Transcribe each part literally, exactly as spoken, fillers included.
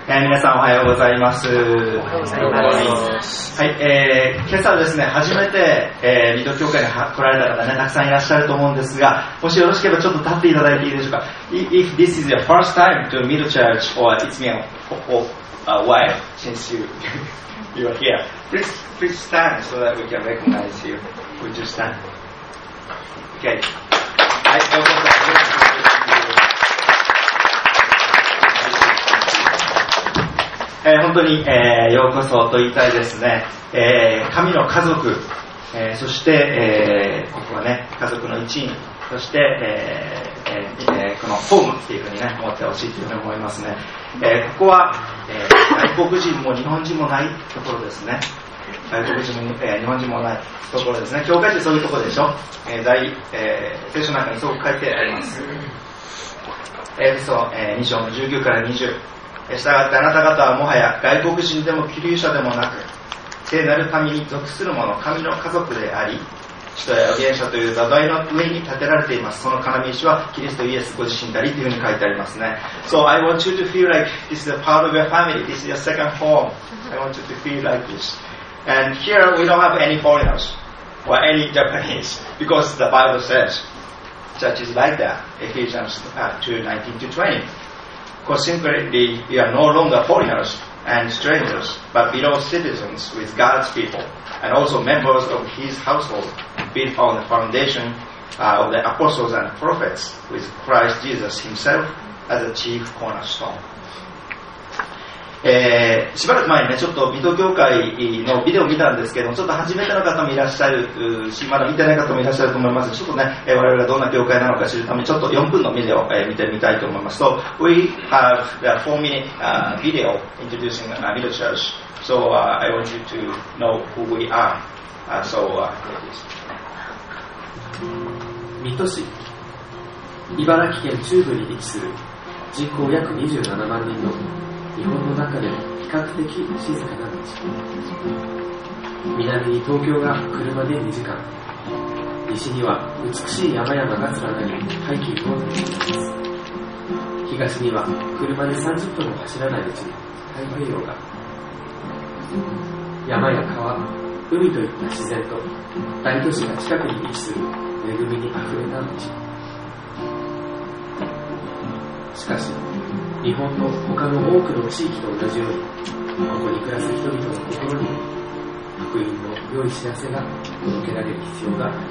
えー、皆さんおはようございます。おはようございます。はい、えー、今朝ですね、初めて、えー、水戸教会に来られた方ね、たくさんいらっしゃると思うんですが、もしよろしければちょっと立っていただいていいでしょうか。If this is your first time to Middle Church or it's been a while since you you are here, please please stand so that we can recognize you. Would you stand? Okay. はい、どうぞ。えー、本当に、えー、ようこそと言いたいですね、えー、神の家族、えー、そして、えー、ここはね家族の一員、そして、えーえー、このホームっていうふうにね思ってほしいというふうに思いますね、えー、ここは、えー、外国人も日本人もないところですね。外国人も、えー、日本人もないところですね。教会ってそういうところでしょ。えー大えー、聖書の中にそう書いてあります。エペソ、えー、に章のじゅうきゅうからにじゅう。したがってあなた方はもはや外国人でも希留者でもなく、聖なる神に属する者、神の家族であり、使徒や預言者という土台の上に建てられています。その要石はキリストイエスご自身でありというふうに書いてありますね。So I want you to feel like this is a part of your family. This is your second home. I want you to feel like this. And here we don't have any foreigners or any Japanese because the Bible says church is like that. Ephesians two nineteen to twenty.Consequently, we are no longer foreigners and strangers, but fellow citizens with God's people, and also members of His household, built on the foundation uh, of the apostles and prophets, with Christ Jesus Himself as the chief cornerstone. えー、しばらく前にね、ちょっと水戸教会のビデオを見たんですけども、ちょっと初めての方もいらっしゃるし、まだ見てない方もいらっしゃると思います。ちょっとね、我々がどんな教会なのか知るために、ちょっとよんぷんのビデオを見てみたいと思います。So, we have the four minute、uh, video introducing a Middle Church. So, uh, I want you to know who we are. Uh, so, uh, 水戸市、茨城県中部に位置する人口約にじゅうななまんにんの日本の中でも比較的静かな町。南に東京が車でにじかん、西には美しい山々が連なりハイキングを楽しめます。東には車でさんじゅっぷんも走らないうちに太平洋が、山や川、海といった自然と大都市が近くに位置する恵みにあふれた町。しかし日本の他の多くの地域と同じように、ここに暮らす人々の心にも福音の良い知らせが届けられる必要があります。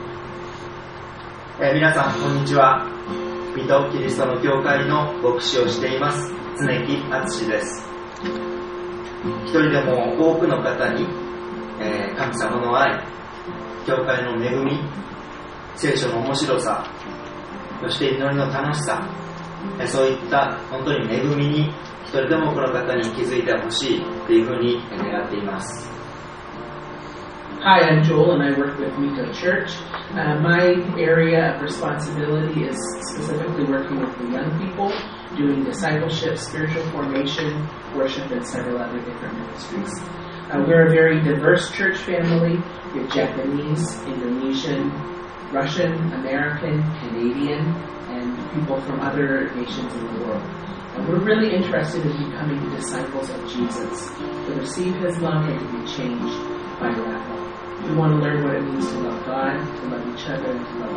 えー、皆さんこんにちは。水戸キリストの教会の牧師をしています常木敦です。一人でも多くの方に、えー、神様の愛、教会の恵み、聖書の面白さ、そして祈りの楽しさ、そういった本当に恵みに一人でもこの方に気づいてほしいというふうに願っています。 Hi, I'm Joel and I work with Mito Church. Uh, my area of responsibility is specifically working with the young people, doing discipleship, spiritual formation, worship, and several other different ministries. Uh, we're a very diverse church family with Japanese, Indonesian, Russian, American, Canadian, and people from other nations in the world. And we're really interested in becoming disciples of Jesus, to receive His love and to be changed by that love. We want to learn what it means to love God, to love each other, and to love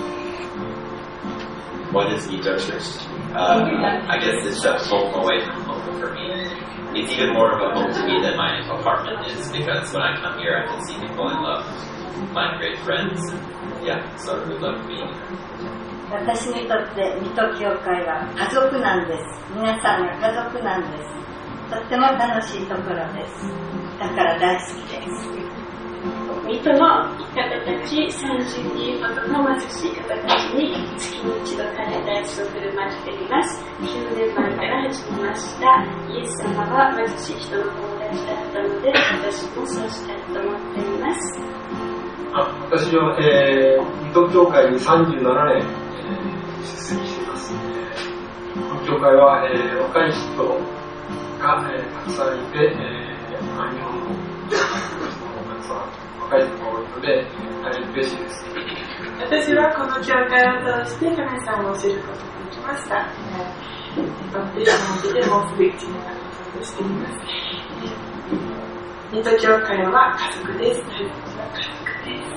others. What is Mito Church? Um, I guess it's a home away from home for me. It's even more of a home to me than my apartment is, because when I come here I can see people I love, find great friends, and yeah, so I really love being here. 私にとって水戸教会は家族なんです。皆さんが家族なんです。とっても楽しいところです。だから大好きです。 水戸の方たちさんじゅうにんほどの貧しい方たちに月に一度カレーライスを振る舞っています。きゅうねんまえから始めました。イエス様は貧しい人の友達だったので、私もそうしたいと思っています。 あ、私は、えー、水戸教会にさんじゅうななねん出席しています。教会は、えー、若い人が、えー、たくさんいて、えー、日本の人もたくさん若い人が多いので、大変嬉しいです。 私はこの教会を通して神様を知ることができました。 バプテスマを受けてもうすぐいちねんが経としています。水戸教会は家族です。私たちは家族です。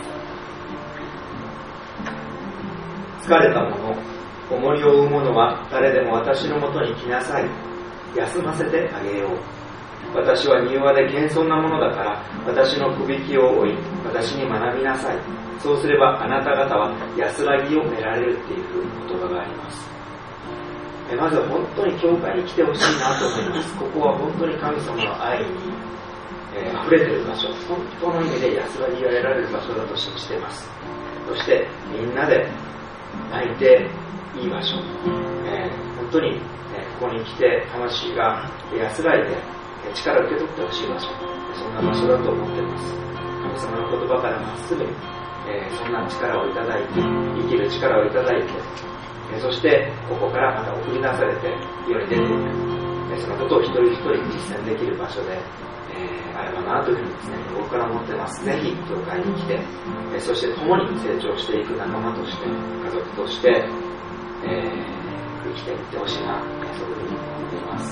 疲れた者、重りを負う者は誰でも私のもとに来なさい。休ませてあげよう。私は柔和で謙遜なものだから、私のくびきを追い、私に学びなさい。そうすればあなた方は安らぎを得られるっていう言葉があります。えまず本当に教会に来てほしいなと思います。ここは本当に神様の愛に、えー、溢れている場所、本当の意味で安らぎが得られる場所だと信じています。そしてみんなで泣いていい場所、えー、本当に、えー、ここに来て魂が安らいで力を受け取ってほしい場所、そんな場所だと思っています。神様の言葉からまっすぐに、えー、そんな力をいただいて、生きる力をいただいて、えー、そしてここからまた送り出されて世に出ていく、えー、そのことを一人一人実践できる場所で、えー、あればなというふうにですね、僕から思ってます。ぜひ教会に来て、えー、そして共に成長していく仲間として、家族として、えー、生きていってほしいな、そういうふうに思っています。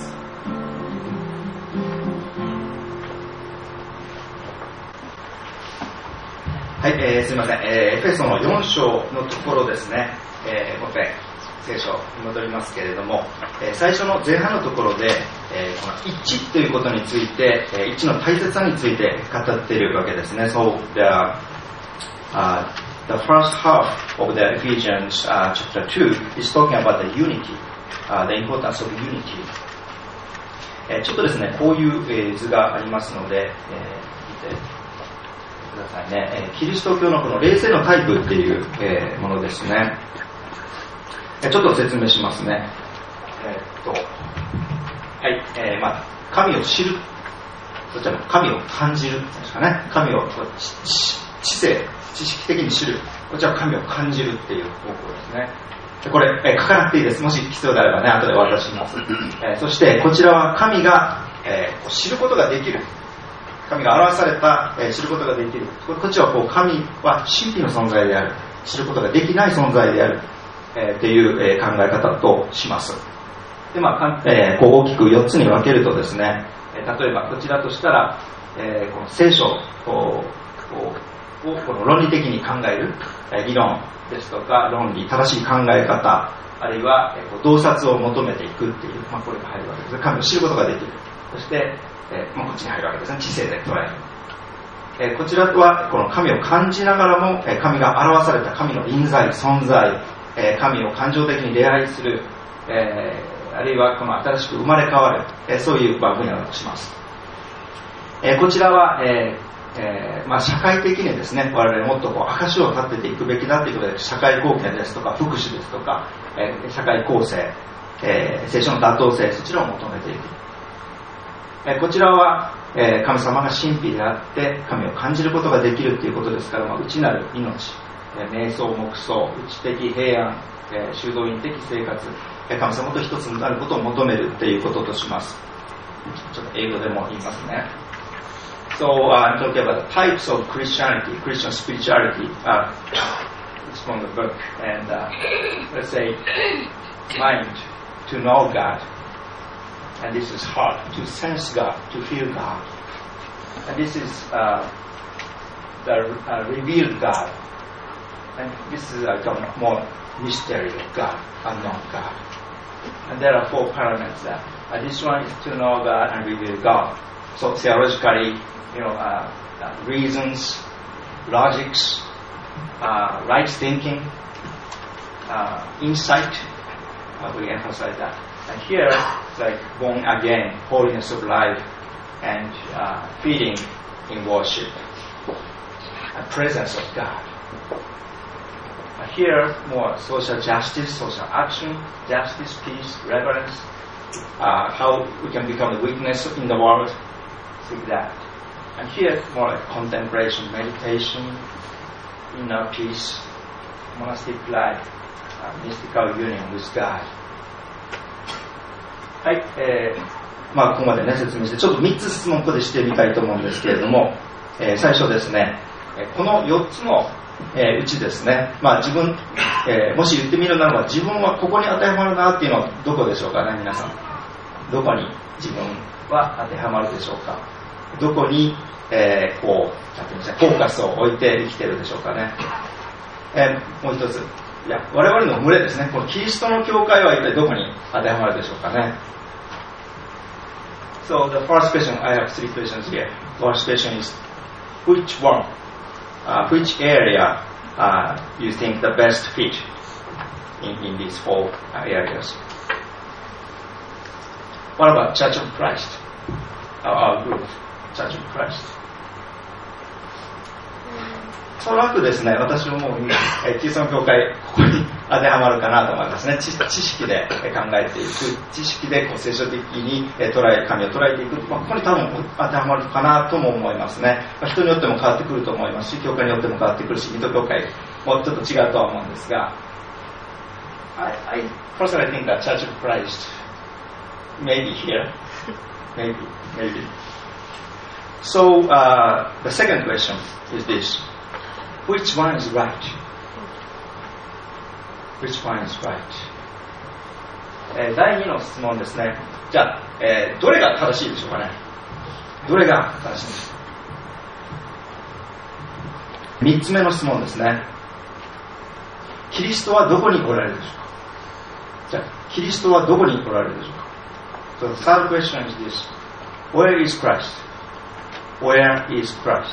はい、えー、すみません、えー、エフェソのよん章のところですね、えー、もう一回聖書に戻りますけれども、えー、最初の前半のところで、えー、この一致ということについて、えー、一致の大切さについて語っているわけですね。So the, uh, the first half of the Ephesians、uh, chapter two is talking about the unity, uh, the importance of unity。えー、ちょっとですね、こういう、えー、図がありますので、えー、見てくださいね。キリスト教のこの霊性のタイプっていう、えー、ものですね。ちょっと説明しますね。えー、っと、はい、えー、まあ神を知る、そちらの神を感じるですかね。神を知性、知識的に知る。こちら神を感じるっていう方向ですね。これ、えー、書かなくていいです。もし必要であればね、後でお渡しします。えー、そしてこちらは神が、えー、知ることができる。神が表された、えー、知ることができる。こっちはこう神は神秘の存在である。知ることができない存在である。えー、っていう、えー、考え方とします。で、まあえー、こう大きくよっつに分けるとですね、えー、例えばこちらとしたら、えー、この聖書をこの論理的に考える、えー、理論ですとか論理、正しい考え方、あるいは、えー、洞察を求めていくっていう、まあ、これが入るわけです。神を知ることができる。そして、えーまあ、こっちに入るわけですね。知性で捉える。えー、こちらはこの神を感じながらも、えー、神が表された神の臨在、存在、えー、神を感情的に礼拝する、えー、あるいはこの新しく生まれ変わる、えー、そういう分野だとします。えー、こちらは、えーえーまあ、社会的にですね、我々もっとこう証を立てていくべきだということで、社会貢献ですとか福祉ですとか、えー、社会構成、えー、聖書の妥当性、そちらを求めていく。えー、こちらは、えー、神様が神秘であって神を感じることができるということですから、まあ、内なる命、えー、瞑想、黙想、内的平安、えー、修道院的生活、えー、神様と一つになることを求めるということとします。ちょっと英語でも言いますね。So、uh, I'm talking about the types of Christianity, Christian spirituality. Uh, it's from the book, and uh, let's say mind to know God. And this is heart, to sense God, to feel God. And this is uh, the uh, revealed God. And this is like a more mystery of God, unknown God. And there are four parameters there. Uh, this one is to know God and reveal God. So theologically, you know, uh, uh, reasons, logics, uh, right thinking, uh, insight, uh, we emphasize that. And here, it's like born again, holiness of life, and uh, feeding in worship, and presence of God. Uh, here, more social justice, social action, justice, peace, reverence, uh, how we can become a witness in the world, through that. And here, more like contemplation, meditation, inner peace, monastic life, uh, mystical union with God. はい、えー、まあここまでね説明して、ちょっとみっつ質問ここでしてみたいと思うんですけれども、えー、最初ですね、このよっつの、えー、うちですね、まあ自分、 えー、もし言ってみるならば、自分はここに当てはまるなっていうのはどこでしょうかね、皆さん。どこに自分は当てはまるでしょうか。どこに、えー、こうなんていうんですか、フォーカスを置いて生きているでしょうかね。えー、もう一つ、いや我々の群れですね。このキリストの教会は一体どこに当てはまるでしょうかね。So the first question, I have three questions here. First question is, which one, uh, which area uh, you think the best fit in, in these four uh, areas? What about Church of Christ? Our, our group, Church of Christ. おそらくですね、私はもう、えー、キリストの教会、ここに当てはまるかなと思いますね。知, 知識で考えていく、知識でこう聖書的に捉え、神を捉えていく、まあ、ここに多分当てはまるかなとも思いますね。まあ、人によっても変わってくると思いますし、教会によっても変わってくるし、水戸教会もちょっと違うとは思うんですが、I, I personally think that Church of Christ maybe here, maybe, maybe. So uh, the second question is this.Which one is right? Which one is right? えー、だいにの質問ですね。じゃあ、えー、どれが正しいでしょうかね。どれが正しいでしょうか。みっつめの質問ですね。キリストはどこにおられるでしょうか。じゃあ、キリストはどこにおられるでしょうか。So the third question is this. Where is Christ? Where is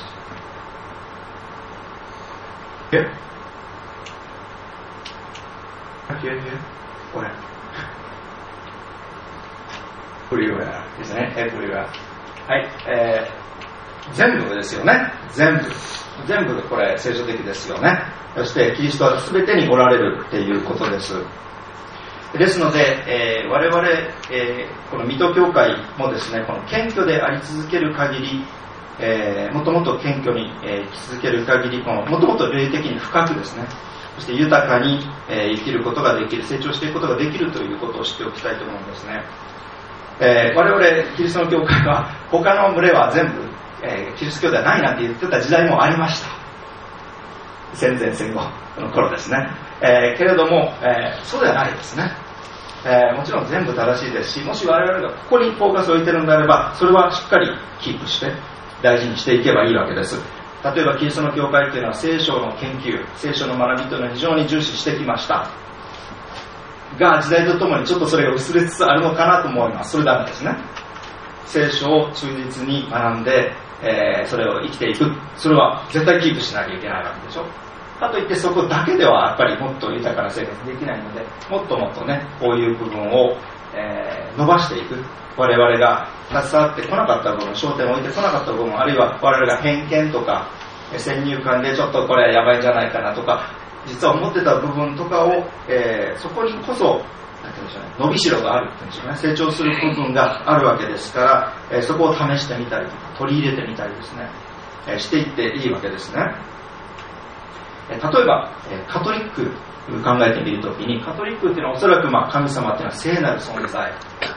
Christ?Here? Here, here? Where? Everywhere ですね。Everywhere。はい。えー、全部ですよね。全部。全部これ聖書的ですよね。そしてキリストは全てにおられるっていうことです。ですので、えー、我々、えー、この水戸教会もですね、この謙虚であり続ける限り、えー、もっともっと謙虚に、えー、生き続ける限り、このもっともっと霊的に深くですね、そして豊かに、えー、生きることができる、成長していくことができるということを知っておきたいと思うんですね。えー、我々キリストの教会は他の群れは全部、えー、キリスト教ではないなんて言ってた時代もありました。戦前戦後の頃ですね。えー、けれども、えー、そうではないですね。えー、もちろん全部正しいですし、もし我々がここにフォーカスを置いているのであれば、それはしっかりキープして大事にしていけばいいわけです。例えばキリストの教会というのは聖書の研究、聖書の学びというのを非常に重視してきましたが、時代とともにちょっとそれが薄れつつあるのかなと思います。それダメですね。聖書を忠実に学んで、えー、それを生きていく、それは絶対キープしなきゃいけないわけでしょ。かといってそこだけではやっぱりもっと豊かな生活できないので、もっともっとね、こういう部分を、えー、伸ばしていく。我々が携わってこなかった部分、焦点を置いてこなかった部分、あるいは我々が偏見とか先入観でちょっとこれやばいんじゃないかなとか、実は思ってた部分とかを、えー、そこにこそなんて言うんでしょうね、伸びしろがあるっていうんでしょうね、成長する部分があるわけですから、えー、そこを試してみたりとか取り入れてみたりですね、えー、していっていいわけですね。えー、例えば、えー、カトリック考えてみるときに、カトリックっていうのはおそらくまあ神様っていうのは聖なる存在、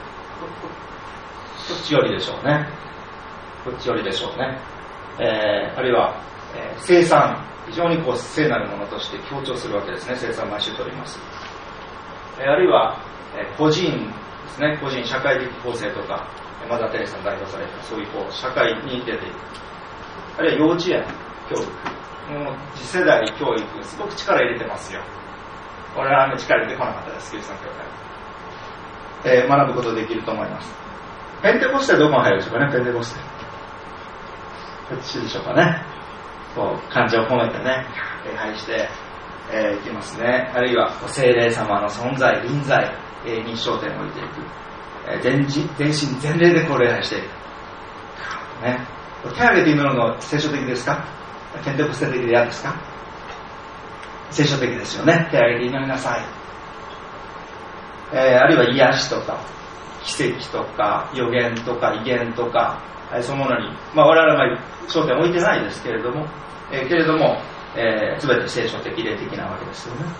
こっちよりでしょうね。こっちよりでしょうね。えー、あるいは、えー、聖餐、非常にこう聖なるものとして強調するわけですね。聖餐毎週取ります。えー、あるいは、えー、個人ですね。個人社会的構成とか、マザー・テレサに代表されたそういうこう社会に出ていく。あるいは幼稚園教育、もう次世代教育すごく力入れてますよ。我々はあんまり力入れてこなかったです。キリストの教会、えー、学ぶことできると思います。ペンテコステどこが入るでしょうかね。ペンテコステこっちでしょうかね。こう感情を込めてね礼拝して、えー、いきますね。あるいは聖霊様の存在臨在、えー、に焦点を置いていく、えー、全身全身全霊でこう礼拝していく、ね、手を挙げて祈るの聖書的ですか。ペンテコステ的で嫌ですか。聖書的ですよね。手を挙げて祈りなさい、えー、あるいは癒しとか奇跡とか予言とか異言とか、そういうものに、まあ、我々は焦点を置いてないですけれども、えー、けれども、えー、全て聖書的霊的なわけですよね。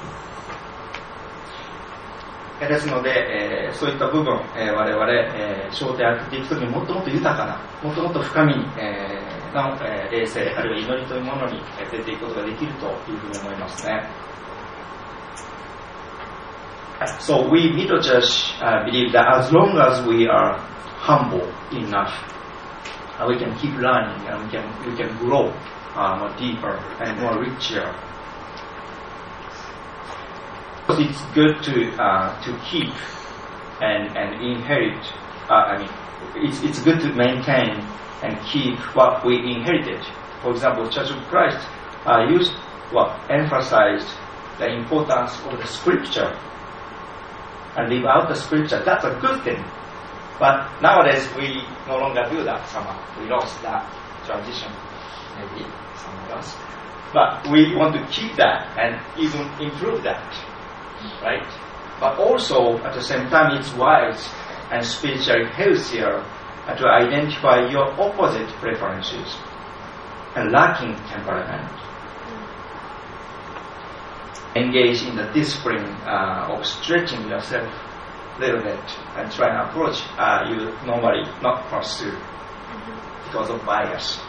ですので、えー、そういった部分、えー、我々、えー、焦点を当てていくときにもっともっと豊かな、もっともっと深みに、えー、の、えー、霊性あるいは祈りというものに出ていくことができるというふうに思いますね。 So we middle church uh, believe that as long as we are humble enough, uh, we can keep learning and we can we can grow uh, more deeper and more richer. It's good to uh, to keep and and inherit. Uh, I mean, it's it's good to maintain and keep what we inherited. For example, Church of Christ uh, used what well, emphasized the importance of the Scripture and live out the Scripture. That's a good thing. But nowadays we no longer do that. Somehow we lost that tradition. Maybe someone else. But we want to keep that and even improve that, right? But also at the same time, it's wise and spiritually healthier to identify your opposite preferences and lacking temperament. Engage in the discipline uh, of stretching yourself a little bit and try an approach uh, you normally not pursue because of bias.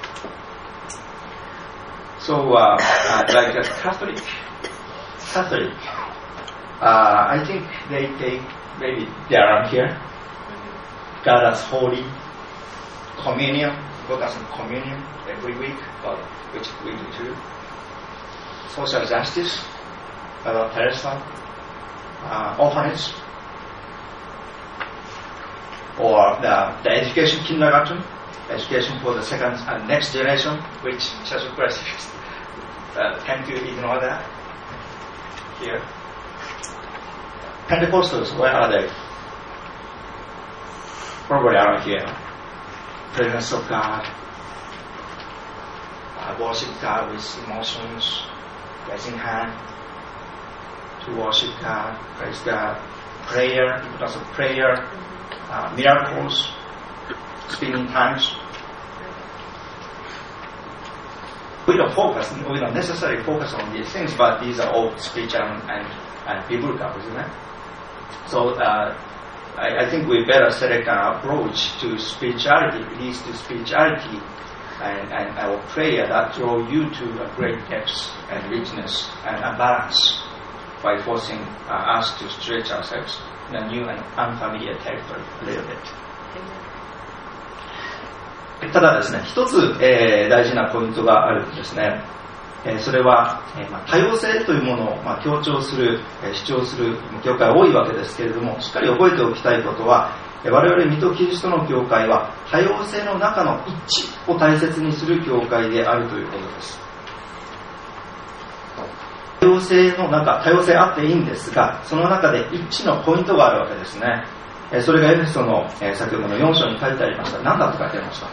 So, uh, uh, like a Catholic, Catholic, uh, I think they take maybe they are here. God as holy communion, God as communion every week, but which we do too. Social justice, Mother Teresa, uh, orphanage, or the, the education kindergarten, education for the second and next generation, which Church of Christ uh, tend to ignore that here. Pentecostals, where are they? Probably around here. Presence of God, uh, worship God with emotions, raising hand to worship God, praise God, prayer, importance of prayer, uh, miracles, speaking tongues. We don't focus, we don't necessarily focus on these things, but these are all spiritual and, and biblical, isn't it? So uh, I, I think we better select an approach to spirituality, leads to spirituality, and, and our prayer that draw you to a great depth and richness and a balance by forcing uh, us to stretch ourselves in a new and unfamiliar territory a little bit. ただですね、一つ、えー、大事なポイントがあるんですね。えー、それは、えーまあ、多様性というものを、まあ、強調する、えー、主張する教会が多いわけですけれども、しっかり覚えておきたいことは、我々水戸キリストの教会は多様性の中の一致を大切にする教会であるということです。多様性の中、多様性あっていいんですが、その中で一致のポイントがあるわけですね。えー、それがエペソの、えー、先ほどのよん章に書いてありました。何だと書いてありました？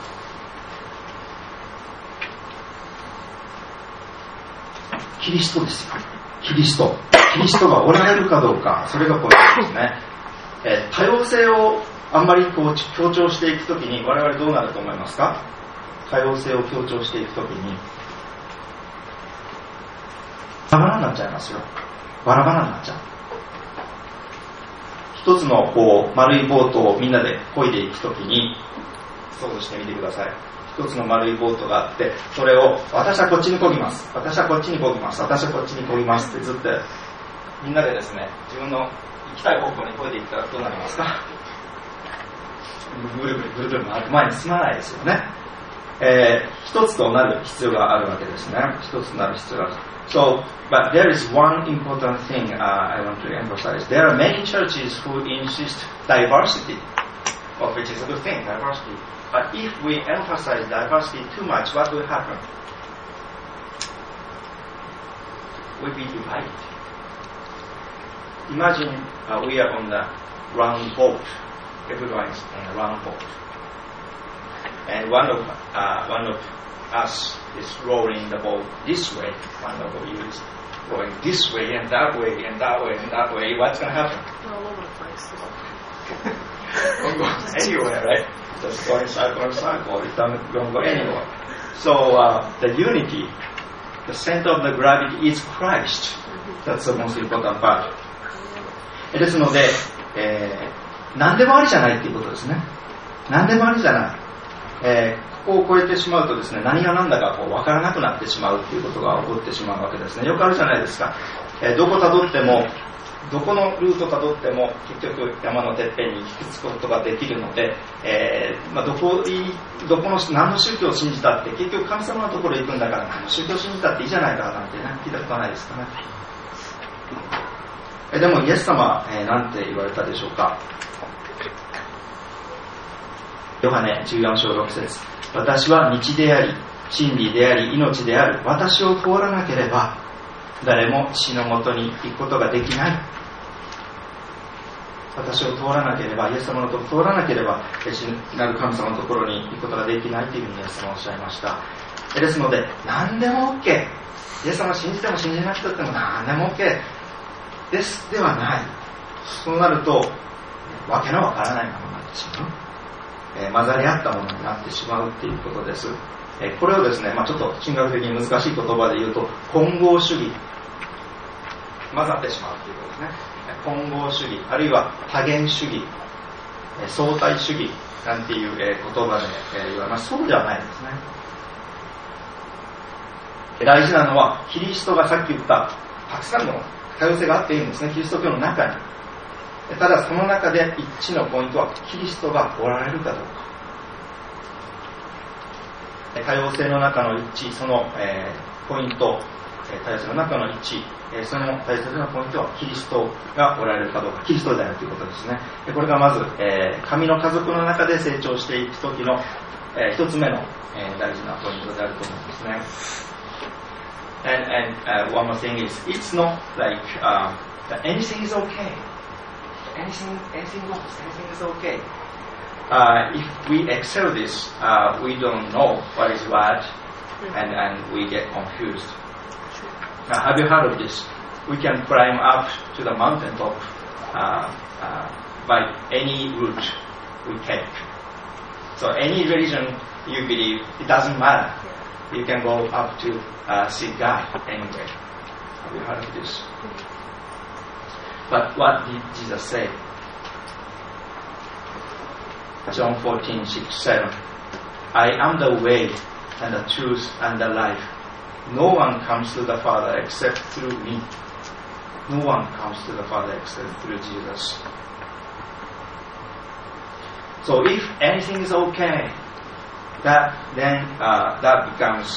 キリストですよ。キリスト。キリストがおられるかどうか、それがポイントですね。えー、多様性をあんまりこう強調していくときに我々どうなると思いますか？多様性を強調していくときにバラバラになっちゃいますよ。バラバラになっちゃう。一つのこう丸いボートをみんなで漕いでいくときに想像してみてください。一つの丸いボートがあって、それを私はこっちに漕ぎます、私はこっちに漕ぎます、私はこっちに漕ぎますってずっとみんなでですね、自分の行きたい方向に漕いでいったらどうなりますか？ぐるぐるぐるぐる回って前に進まないですよね。えー、一つとなる必要があるわけですね。一つとなる必要がある。So, but there is one important thing uh, I want to emphasize. There are many churches who insist diversity, of which is a good thing, diversity. But if we emphasize diversity too much, what will happen? We'll be divided. Imagine uh, we are on the round boat. Everyone is on a round boat. And one of, uh, one of us is rowing the boat this way. One of you is going this way and that way and that way and that way. What's going to happen? All over the place. Don't go anywhere, right? Just going circle and circle. It doesn't go anywhere. So uh, the unity, the center of the gravity is Christ. That's the most important part. ですので、えー、何でもありじゃないっていうことですね。何でもありじゃない。えー、ここを超えてしまうとですね、何が何だかこう分からなくなってしまうっていうことが起こってしまうわけですね。よくあるじゃないですか。えー、どこ辿ってもどこのルートたどっても結局山のてっぺんに行き着くことができるので、えーまあ、どこどこの何の宗教を信じたって結局神様のところへ行くんだから何の宗教を信じたっていいじゃないかなんて、ね、聞いたことはないですかね。えでもイエス様は、えー、なんて言われたでしょうか。ヨハネじゅうよん章ろく節、私は道であり真理であり命である。私を通らなければ誰も父のもとに行くことができない。私を通らなければ、イエス様のところを通らなければ父なる神様のところに行くことができないというふうにイエス様はおっしゃいました。ですので何でも OK、 イエス様を信じても信じなくても何でも OK ですではない。そうなるとわけのわからないものになってしまう、えー、混ざり合ったものになってしまうということです。えー、これをですね、まあ、ちょっと神学的に難しい言葉で言うと混合主義、混ざってしまうということですね。混合主義、あるいは多元主義、えー、相対主義なんていう、えー、言葉で、えー、言われます。そうではないですね。大事なのはキリストがさっき言ったたくさんの多様性があっていいんですね、キリスト教の中に。ただその中で一致のポイントはキリストがおられるかどうか。多様性の中の一致、その、えー、ポイント、多様性の中の一致、えー、その大切なポイントはキリストがおられるかどうか、キリストであるということですね。これがまず、えー、神の家族の中で成長していく時の、えー、一つ目の、えー、大事なポイントであると思いますね。And, and uh, one more thing is, it's not like um, that anything is okay. Anything, anything goes, anything is okay. Uh, if we excel this, uh, we don't know what is what, and, and we get confused. Now, have you heard of this? We can climb up to the mountain top uh, uh, by any route we take. So any religion you believe, it doesn't matter. You can go up to uh, see God anyway. Have you heard of this? But what did Jesus say? John fourteen, six, seven. I am the way and the truth and the life. No one comes to the Father except through me. No one comes to the Father except through Jesus. So if anything is okay, that then uh, that becomes,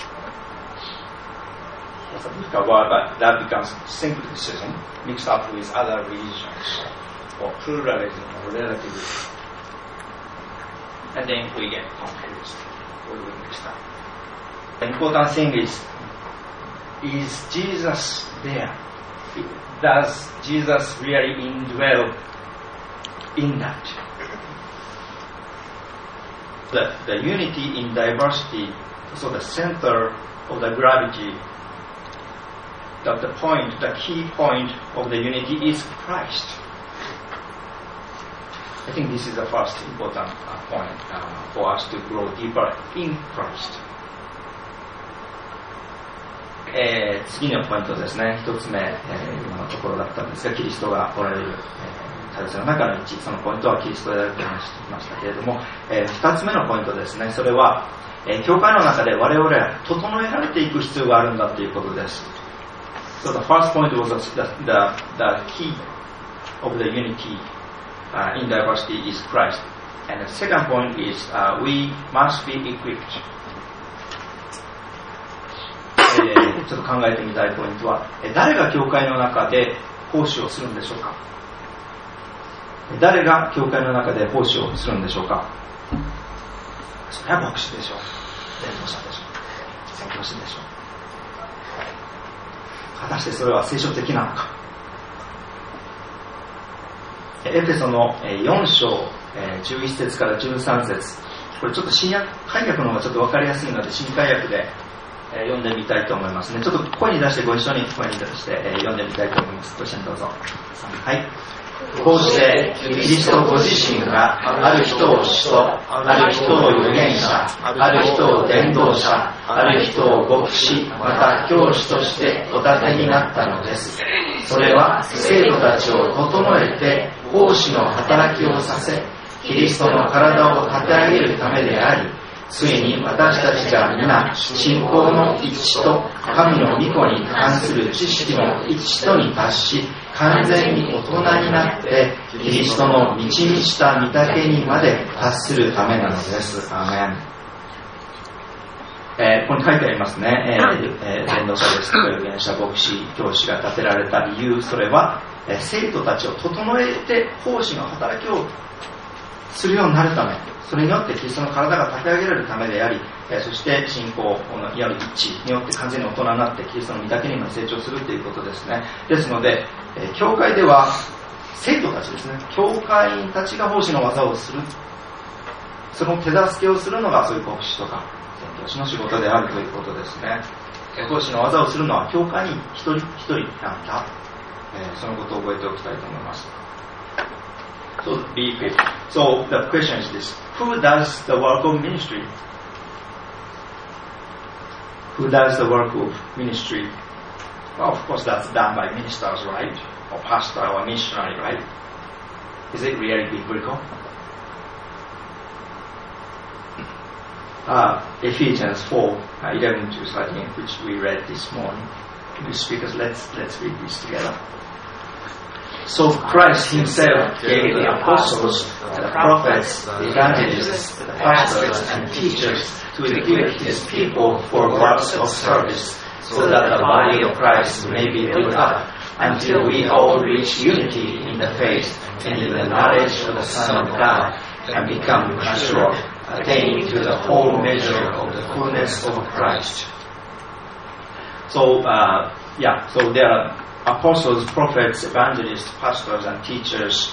what's a difficult word, but that becomes syncretism mixed up with other religions, or pluralism or relativism. And then we get confused. We will mix up. The important thing is, is Jesus there? Does Jesus really indwell in that? The, the unity in diversity, so the center of the gravity, that the point, the key point of the unity is Christ. I think this is the first important uh, point uh, for us to grow deeper in Christ. えー、次のポイントですね。一つ目、えー、今のところだったんですが、キリストがおられる、えー、多様性の中の一致、そのポイントはキリストであると話してきましたけれども、えー、二つ目のポイントですね。それは、えー、教会の中で我々は整えられていく必要があるんだということです。So the first point was the, the, the key of the unity uh, in diversity is Christ. And the second point is uh, we must be equipped.えー、ちょっと考えてみたいポイントは、誰が教会の中で奉仕をするんでしょうか。誰が教会の中で奉仕をするんでしょうか。それは牧師でしょう、伝道者でしょう、宣教師でしょう。果たしてそれは聖書的なのか。エペソのよん章じゅういち節からじゅうさん節、これちょっと新約改訳の方がちょっと分かりやすいので新改訳でえー、読んでみたいと思いますね。ちょっと声に出してご一緒に声に出して、えー、読んでみたいと思います。ご一緒にどうぞ。はい。こうしてキリストご自身がある人を使徒、ある人を預言者、ある人を伝道者、ある人を牧師、また教師としてお立てになったのです。それは生徒たちを整えて奉仕の働きをさせ、キリストの体を立て上げるためであり、 ついに私たちが皆信仰の一致と神の御子に関する知識の一致とに達し、完全に大人になってキリストの満ち満ちた御岳にまで達するためなのです。アーメン。えー、ここに書いてありますね。えーえー、伝道者ですとか預言者、牧師、教師が立てられた理由、それは、えー、生徒たちを整えて奉仕の働きをするようになるため、それによってキリストの体が立て上げられるためであり、えー、そして信仰のいわゆる一致によって完全に大人になってキリストの御岳にまで成長するということですね。ですので、えー、教会では生徒たちですね、教会員たちが奉仕の技をする、その手助けをするのがそういう牧師とか教師の仕事であるということですね。奉仕の技をするのは教会員一人一人なんだ、えー、そのことを覚えておきたいと思います。So, be equipped. So the question is this: Who does the work of ministry? Who does the work of ministry? Well, of course, that's done by ministers, right? Or pastor or missionary, right? Is it really biblical? Uh, Ephesians four, uh, eleven to thirteen, which we read this morning. English speakers, let's let's read this together. So Christ himself gave the apostles, the prophets, the evangelists, the pastors and teachers to equip his people for works of service, so that the body of Christ may be built up until we all reach unity in the faith and in the knowledge of the Son of God and become mature, attaining to the whole measure of the fullness of Christ. So, uh, yeah, so there are apostles, prophets, evangelists, pastors, and teachers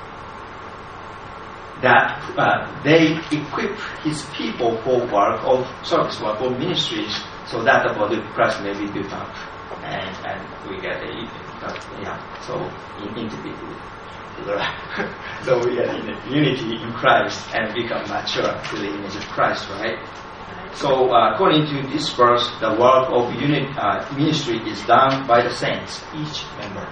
that uh, they equip his people for work of service, work of ministries, so that the body of Christ may be built up, and, and we get a, yeah, so in individual. So we are in unity in Christ and become mature to the image of Christ, right? So uh, according to this verse, the work of unit, uh, ministry is done by the saints, each member.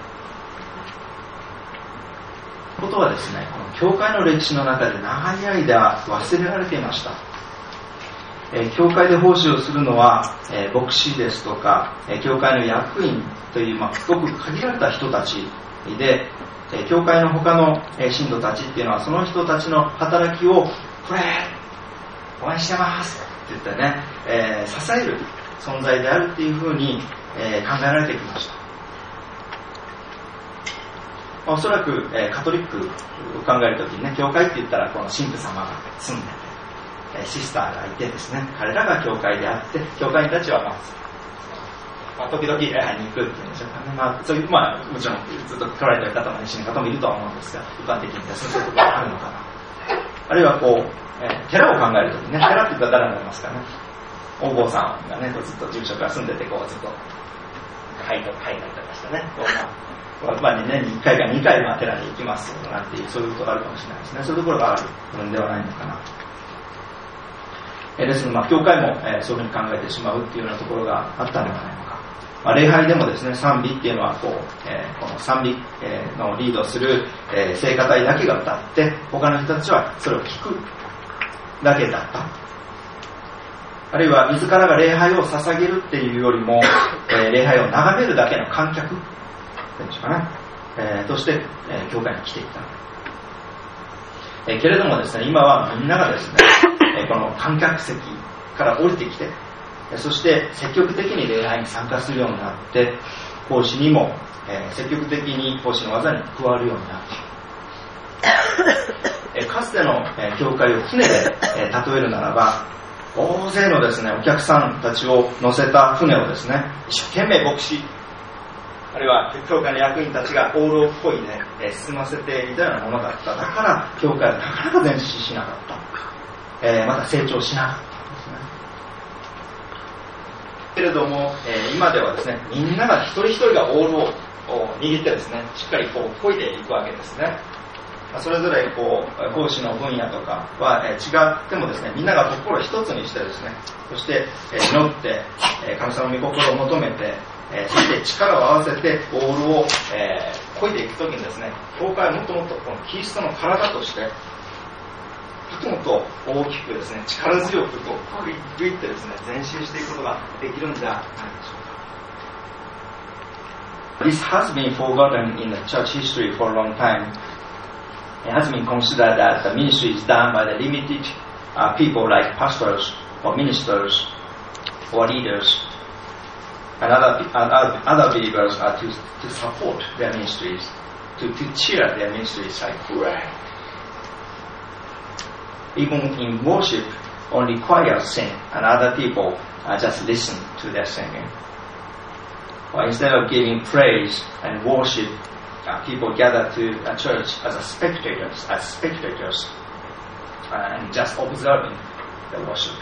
ことはですね、この教会の歴史の中で長い間忘れられていました。えー、教会で奉仕をするのは、えー、牧師ですとか、えー、教会の役員という、まあ、ごく限られた人たちで、えー、教会の他の、えー、信徒たちっていうのはその人たちの働きをこれ応援してますって言ってね、えー、支える存在であるっていうふうに、えー、考えられてきました。おそらく、えー、カトリックを考えるときにね、教会って言ったらこの神父様が住んでて、えー、シスターがいてですね、彼らが教会であって、教会員たちは、まあまあ、時々礼拝に行くっていうんでしょうかね。まあ、そういう、まあ、もちろんずっと来られてる方も熱心な方もいるとは思うんですが、一般的にそういうことがあるのかな。あるいはこう、えー、寺を考えるときね、寺って言ったら誰になりますかね。お坊さんがね、ずっと住職が住んでて、こうずっと入ったりとかしてね、こうまあ、まあ、年にいっかいかにかいは寺に行きますなんていう、そういうことがあるかもしれないですね。そういうところがあるのではないのかな。えー、ですので、まあ、教会も、えー、そういうふうに考えてしまうっていうようなところがあったのではないのか。まあ、礼拝でもですね、賛美っていうのはこう、えー、この賛美、えー、のリードする、えー、聖歌隊だけが歌って、他の人たちはそれを聞くだけだった。あるいは自らが礼拝を捧げるっていうよりも、えー、礼拝を眺めるだけの観客というんでしょうかね、えー、として、えー、教会に来ていた、えー、けれどもですね、今はみんながですね、えー、この観客席から降りてきて、そして積極的に礼拝に参加するようになって、奉仕にも、えー、積極的に奉仕の技に加わるようになった、えー、かつての、えー、教会を船で、えー、例えるならば、大勢のですね、お客さんたちを乗せた船をですね、一生懸命牧師、あるいは教会の役員たちがオールを漕いで、えー、進ませていたようなものだった。だから教会はなかなか前進しなかった、えー、また成長しなかったんですね。けれども、えー、今ではですね、みんなが一人一人がオールを握ってですね、しっかりこう漕いでいくわけですね。それぞれこう奉仕の分野とかは、えー、違ってもですね、みんなが心を一つにしてですね、そして、えー、祈って、えー、神様の御心を求めて、えー、そして力を合わせてオールを、えー、漕いでいくときにですね、教会はもっともっとこのキリストの体としてともっと大きくですね、力強くこうグイグイってですね、前進していくことができるんじゃないでしょうか。This has been forgotten in the church history for a long time. It has been considered that the ministry is done by the limited uh, people like pastors or ministers or leaders, and other, other, other believers are to, to support their ministries, to, to cheer their ministries like hooray. Even in worship, only choirs sing, and other people uh, just listen to their singing. Or instead of giving praise and worship, uh, people gather to a church as a spectators, as spectators, uh, and just observing the worship.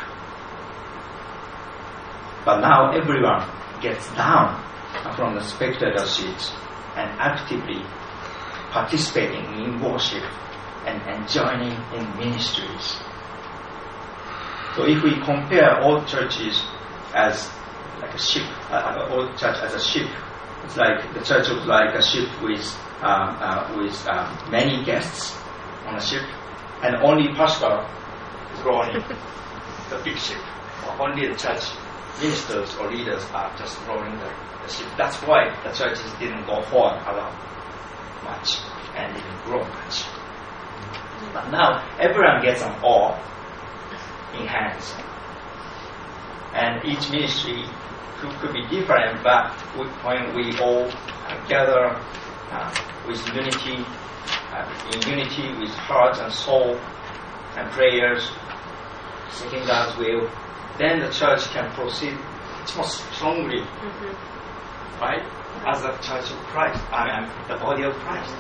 But now everyone gets down from the spectator seats and actively participating in worship and, and joining in ministries. So if we compare all churches as like a ship, uh, all church as a ship, it's like the church was like a ship with um, uh, with um, many guests on a ship, and only pastor is rowing the big ship. Or only the church ministers or leaders are just rowing the, the ship. That's why the churches didn't go forward around much and didn't grow much. But now everyone gets an oar in hands, and each ministry could, could be different, but we, when we all uh, gather uh, with unity, uh, in unity with heart and soul and prayers, seeking God's will, then the church can proceed much more strongly, mm-hmm. right? As the church of Christ, I mean, the body of Christ.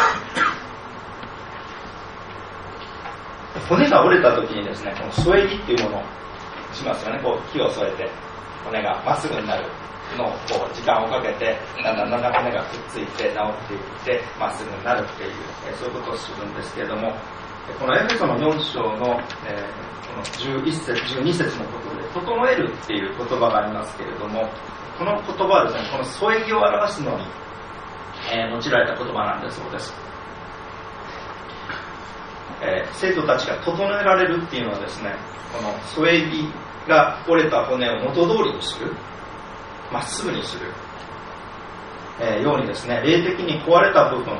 骨が折れた時にですね、この添え木っていうものをしますよね。こう木を添えて骨がまっすぐになるのをこう時間をかけてだんだんだんだん骨がくっついて治っていってまっすぐになるっていう、えー、そういうことをするんですけれども、このエフェソのよん章の、えー、このじゅういち節じゅうに節のことで整えるっていう言葉がありますけれども、この言葉はですね、この添え木を表すのに、えー、用いられた言葉なんだそうです。えー、生徒たちが整えられるっていうのはですね、この添え木が折れた骨を元通りにする、まっすぐにする、えー、ようにですね、霊的に壊れた部分、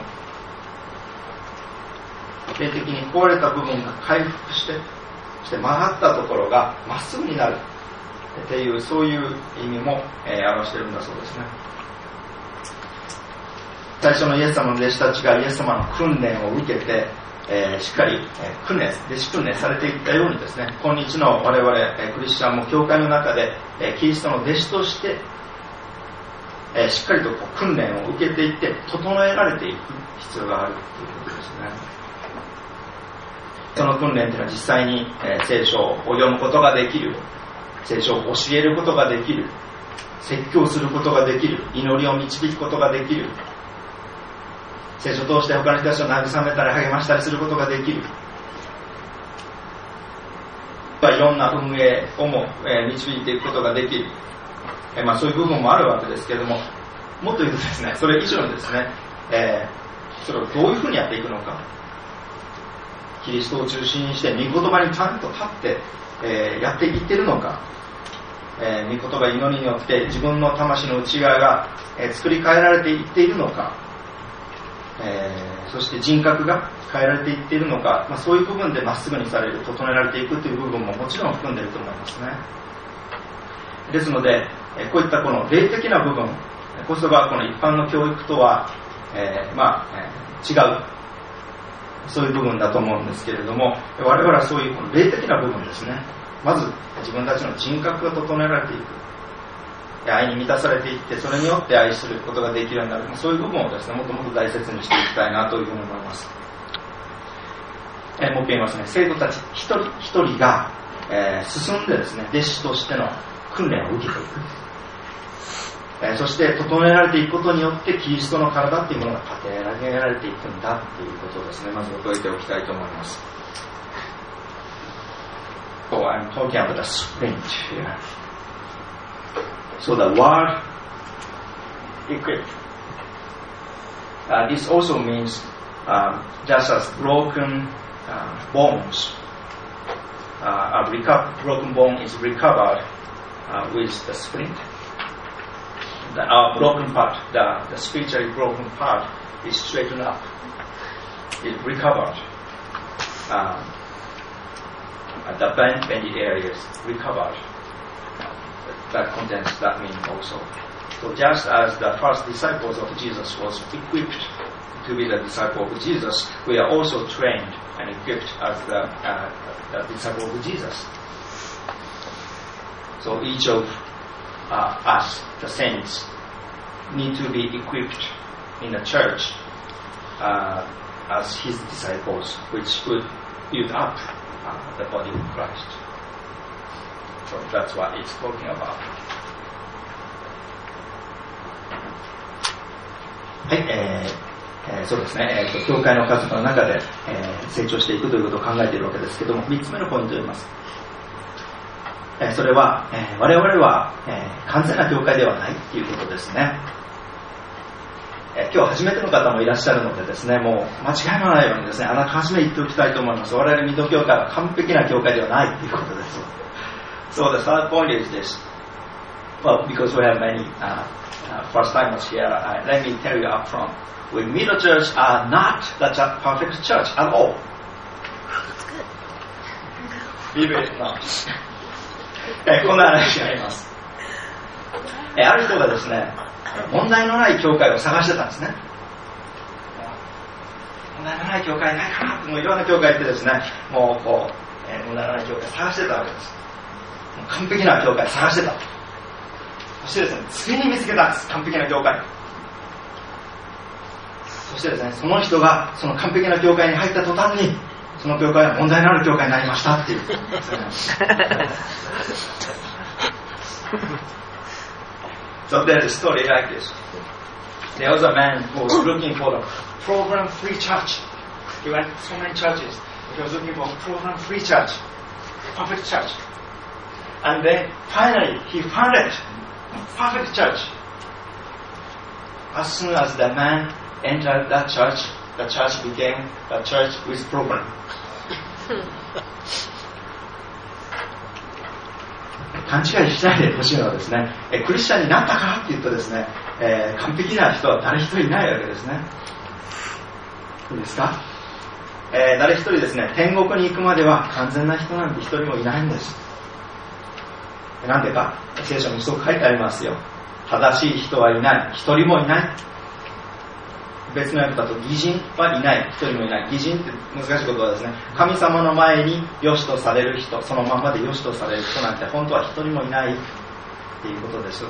霊的に壊れた部分が回復して、そして曲がったところがまっすぐになるっていう、そういう意味も、えー、表しているんだそうですね。最初のイエス様の弟子たちがイエス様の訓練を受けて、えー、しっかり、えー、訓練、弟子訓練されていったようにですね、今日の我々、えー、クリスチャンも教会の中で、えー、キリストの弟子として、えー、しっかりとこう訓練を受けていって整えられていく必要があるということですね。その訓練というのは実際に、えー、聖書を読むことができる、聖書を教えることができる、説教することができる、祈りを導くことができる、聖書を通して他の人たちを慰めたり励ましたりすることができる。いろんな運営をも、えー、導いていくことができる。えーまあ、そういう部分もあるわけですけれども、もっと言うとですね、それ以上にですね、えー、それをどういうふうにやっていくのか。キリストを中心にして、御言葉にちゃんと立って、えー、やっていっているのか。えー、御言葉祈りによって自分の魂の内側が、えー、作り変えられていっているのか。えー、そして人格が変えられていっているのか、まあ、そういう部分でまっすぐにされる、整えられていくという部分ももちろん含んでいると思いますね。ですので、えー、こういったこの霊的な部分こそがこの一般の教育とは、えーまあえー、違うそういう部分だと思うんですけれども、我々はそういうこの霊的な部分ですね。まず自分たちの人格が整えられていく、愛に満たされていって、それによって愛することができるようになる、そういう部分をですね、もっともっと大切にしていきたいなというふうに思います。えー、もう一遍言いますね。生徒たち一人一人が、えー、進んでですね、弟子としての訓練を受けていく、えー、そして整えられていくことによってキリストの体っていうものが立て上げられていくんだということをですね、まず覚えておきたいと思います。So I'm talking about the sprint here. So the word equipped. Uh, this also means um, just as broken uh, bones uh, a reco- broken bone is recovered uh, with the splint. The uh, broken part, the, the spiritually broken part, is straightened up. It recovered. Um, the bent, bendy areas recovered. That contains that meaning also. So just as the first disciples of Jesus was equipped to be the disciple of Jesus, we are also trained and equipped as the, uh, the disciple of Jesus. So each of uh, us, the saints, need to be equipped in the church uh, as his disciples, which would build up uh, the body of Christ. So that's what it's talking about. はい、えーえー、そうですね、えー、教会の家族の中で、えー、成長していくということを考えているわけですけども、みっつめのポイントを言います。えー、それは、えー、我々は、えー、完全な教会ではないということですね。えー、今日初めての方もいらっしゃるのでですね、もう間違いのないようにですね、あらかじめ言っておきたいと思います。我々水戸教会は完璧な教会ではないということです。So the third point is this. Well, because we have many uh, uh, first-timers here, uh, let me tell you up front. We Middle Church are not the perfect church at all. Believe it or not. えこんな話があります。えある人がですね、問題のない教会を探してたんですね。問題のない教会ないかなって、もういろんな教会ってですね、もうこう、えー、問題のない教会探してたわけです。もう完璧な教会探してた。そしてですね、ついに見つけたんです、完璧な教会。そしてですね、その人がその完璧な教会に入った途端に、その教会は問題のある教会になりましたっていう。So there's a story like this. There was a man who was looking for a program-free church. He went to so many churches. He was looking for a program-free church, perfect church. And then finally he found it, perfect church. As soon as the man entered that church, the church became a church with program. 勘違いしないでほしいのはですね、えクリスチャンになったからって言うとですね、えー、完璧な人は誰一人いないわけですね。いいですか、えー、誰一人ですね、天国に行くまでは完全な人なんて一人もいないんです。なんでか、聖書にそう書いてありますよ。正しい人はいない、一人もいない。別の訳だと義人はいない、一人もいない。義人って難しいことはですね、神様の前に良しとされる人、そのままで良しとされる人なんて本当は一人もいないっていうことです。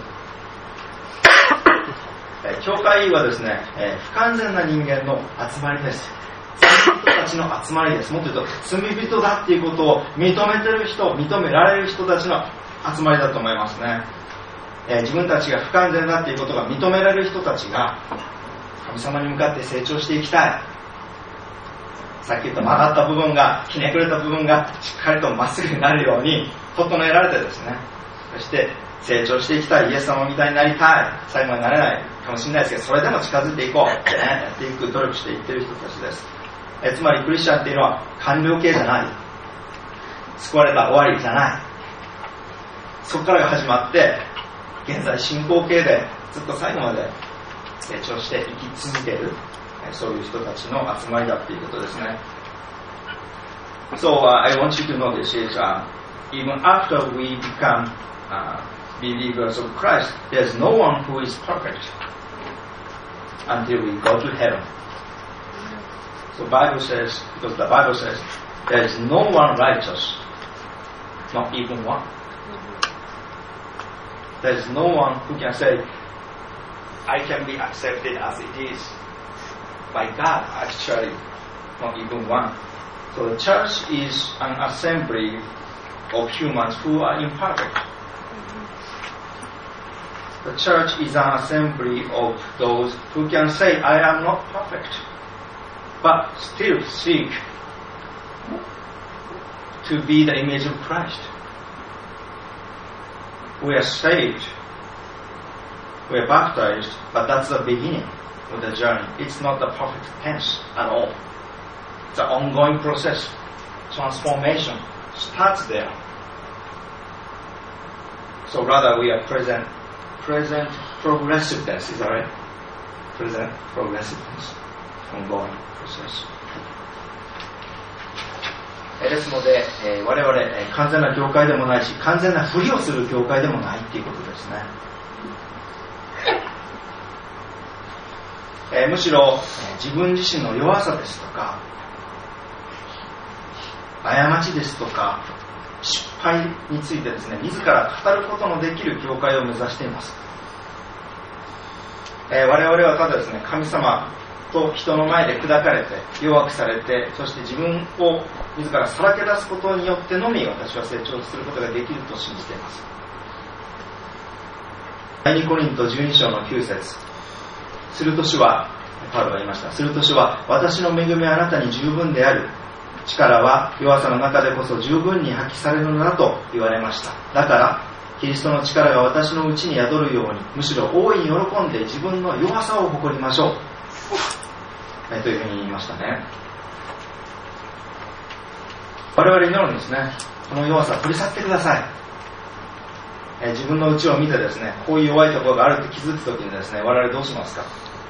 教会はですね、不完全な人間の集まりです。罪人たちの集まりです。もっと言うと、罪人だっていうことを認めてる人、認められる人たちの集まりだと思いますね。自分たちが不完全だっていうことが認められる人たちが神様に向かって成長していきたい。さっき言った曲がった部分が、ひねくれた部分がしっかりとまっすぐになるように整えられてですね、そして成長していきたい、イエス様みたいになりたい、最後になれないかもしれないですけど、それでも近づいていこうってね、やっていく努力していってる人たちです。えつまりクリスチャンっていうのは完了形じゃない、救われた終わりじゃない、そこからが始まって現在進行形でずっと最後まで成長して生き続ける、そういう人たちの集まりだっていうことですね。So、uh, I want you to know this is、uh, even after we become、uh, believers of Christ, there's no one who is perfect until we go to heaven. So Bible says, because the Bible says, there is no one righteous, not even one. There is no one who can say, I can be accepted as it is by God, actually, not even one. So the church is an assembly of humans who are imperfect. The church is an assembly of those who can say, I am not perfect, but still seek to be the image of Christ. We are saved, we are baptized, but that's the beginning of the journey. It's not the perfect tense at all. It's an ongoing process, transformation, starts there. So rather we are present, present progressiveness, is that right? Present progressiveness, ongoing process. ですので、えー、我々、えー、完全な教会でもないし、完全なふりをする教会でもないっていうことですね。えー、むしろ、えー、自分自身の弱さですとか、過ちですとか、失敗についてですね、自ら語ることのできる教会を目指しています。えー、我々はただですね、神様と人の前で砕かれて弱くされて、そして自分を自らさらけ出すことによってのみ私は成長することができると信じています。第二コリントじゅうに章のきゅう節、すると主は、パウロが言いました。すると主は、私の恵みはあなたに十分である。力は弱さの中でこそ十分に発揮されるのだと言われました。だからキリストの力が私のうちに宿るように、むしろ大いに喜んで自分の弱さを誇りましょう、えというふうに言いましたね。我々祈るんですね。この弱さを取り去ってください。え自分の内を見てですね、こういう弱いところがあるって気づくときにですね、我々どうしますか？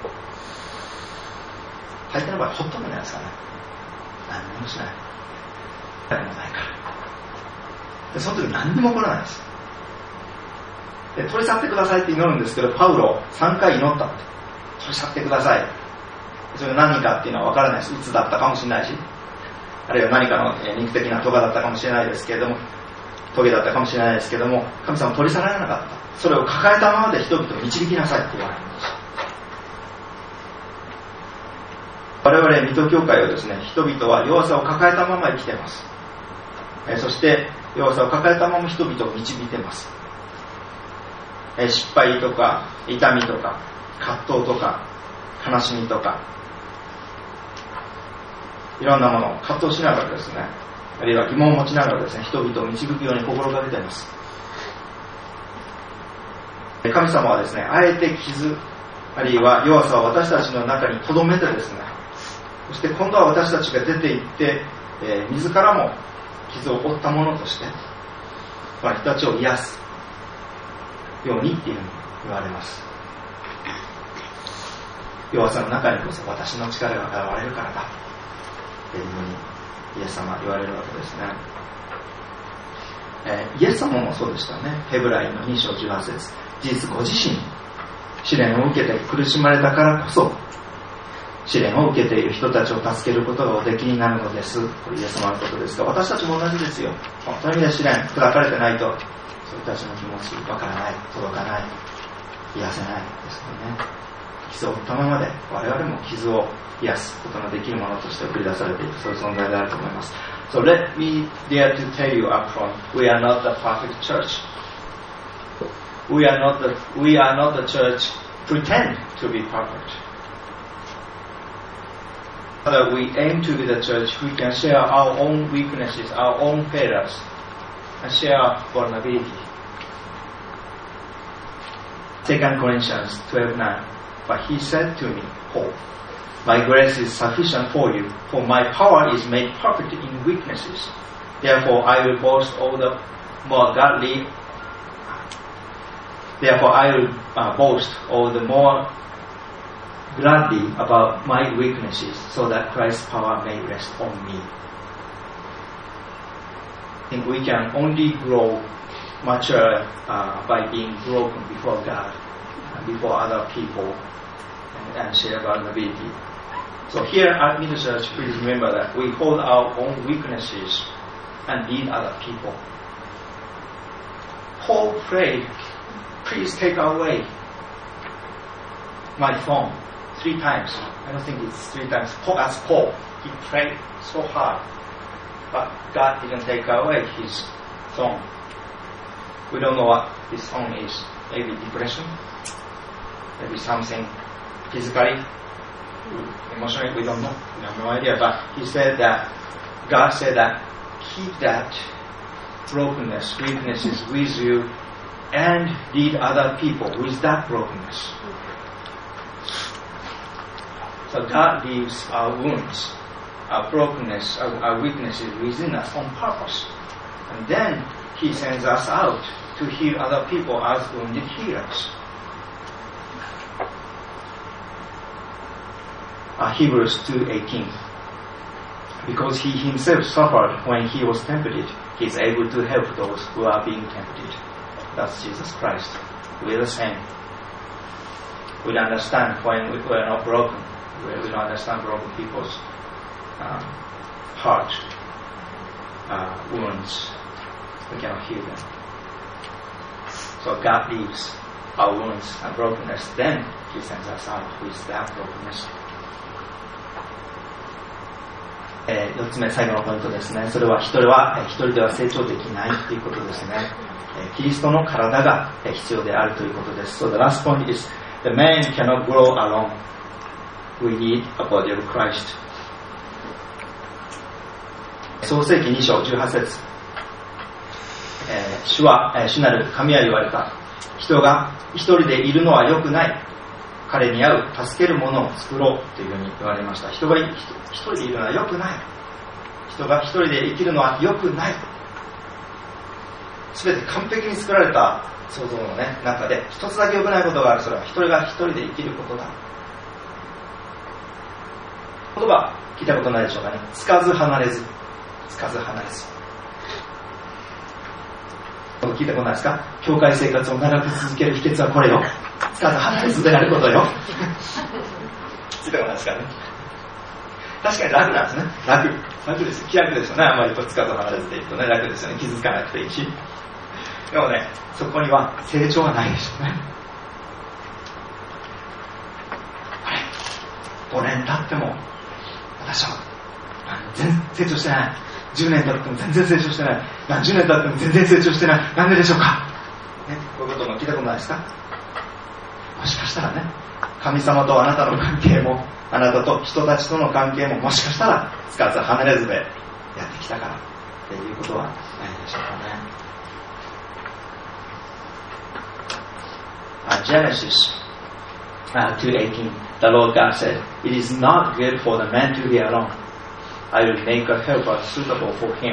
大抵の場合ほっとくんじゃないですかね。何もしない。何もないから。で、その時何にも起こらないです。で、取り去ってくださいって祈るんですけど、パウロさんかい祈ったって。取り去ってください。それが何かっていうのは分からないし、いつだったかもしれないし、あるいは何かの肉的な咎だったかもしれないですけれども、棘だったかもしれないですけれども、神様取り去られなかった。それを抱えたままで人々を導きなさいって言われるんです。我々水戸教会はですね、人々は弱さを抱えたまま生きています。えそして弱さを抱えたまま人々を導いています。え失敗とか痛みとか葛藤とか悲しみとかいろんなものを葛藤しながらですね、あるいは疑問を持ちながらですね、人々を導くように心がけています。神様はですね、あえて傷あるいは弱さを私たちの中に留めてですね、そして今度は私たちが出て行って、えー、自らも傷を負ったものとしてこの人たちを癒すようにっていうふうに言われます。弱さの中にこそ私の力が現れるからだっていうふうにイエス様は言われるわけですね。えー、イエス様もそうでしたね。ヘブライのに章じゅうはち節、事実ご自身試練を受けて苦しまれたからこそ試練を受けている人たちを助けることがおできになるのです。これイエス様のことですが、私たちも同じですよ。本当に試練砕かれてないとそれたちの気持ちわからない、届かない、癒せないですよね。傷を負ったままで我々も傷を癒すことのできるものとして送り出されている、そういう存在であると思います。So let me dare to tell you up front, we are not the perfect church. We are not the, we are not the church pretend to be perfect. Rather, we aim to be the church who can share our own weaknesses, our own failures, and share vulnerability. Second Corinthians twelve nine. But he said to me, Paul, my grace is sufficient for you, for my power is made perfect in weaknesses. Therefore, I will boast all the more godly. Therefore, I will uh, boast all the more gladly about my weaknesses, so that Christ's power may rest on me. I think we can only grow mature uh, by being broken before God, and before other people, and, and share vulnerability. So here at Middle Church, please remember that we hold our own weaknesses and lead other people. Paul prayed, please take away my thorn. Three times. I don't think it's three times. Paul, as Paul, he prayed so hard, but God didn't take away his thorn. We don't know what his thorn is. Maybe depression, maybe something physically, emotionally. We don't know. We have no idea. But he said that God said that keep that brokenness, weaknesses with you, and lead other people with that brokenness. So God leaves our wounds our brokenness, our, our weaknesses within us on purpose. And then He sends us out to heal other people as wounded healers. Uh, Hebrews two eighteen. Because He Himself suffered when He was tempted, He is able to help those who are being tempted. That's Jesus Christ. We are the same. We don't understand when we are not broken. We don't understand broken people's um, heart uh, wounds. We cannot heal them. So God leaves our wounds and brokenness. Then He sends us out with that brokenness. えー、よっつめ、最後のポイントですね。それは一人は、えー、一人では成長できないということですね。えー、キリストの体が、えー、必要であるということです。So the last point is, the man cannot grow alone. We need a body of Christ. 創世記に章じゅうはち節、えー、主は、えー、主なる神は言われた。人が一人でいるのは良くない。彼に合う助けるものを作ろうというふうに言われました。人が一人でいるのは良くない。人が一人で生きるのは良くない。すべて完璧に作られた創造の、ね、中で一つだけ良くないことがある。それは一人が一人で生きることだ。言葉聞いたことないでしょうかね。つかず離れず、つかず離れず。聞いたことないですか？教会生活を長く続ける秘訣はこれよ。つかず離れずであることよ。聞いたことないですかね。確かに楽なんですね。楽。楽ですよ。気楽ですよね。あんまりつかず離れずで言うとね、楽ですよね。気づかなくていいし。でもね、そこには成長はないでしょうね。あれごねん経っても私は全然成長してない。じゅうねん経っても全然成長してない。何十年経っても全然成長してない。なんででしょうか、ね、こういうことも聞いたことないですか？もしかしたらね、神様とあなたの関係も、あなたと人たちとの関係ももしかしたらつかず離れずでやってきたからっていうことはないでしょうかね。uh, Genesis uh, two eighteen, the Lord God said, "It is not good for the man to be alone. I will make a helper suitable for him."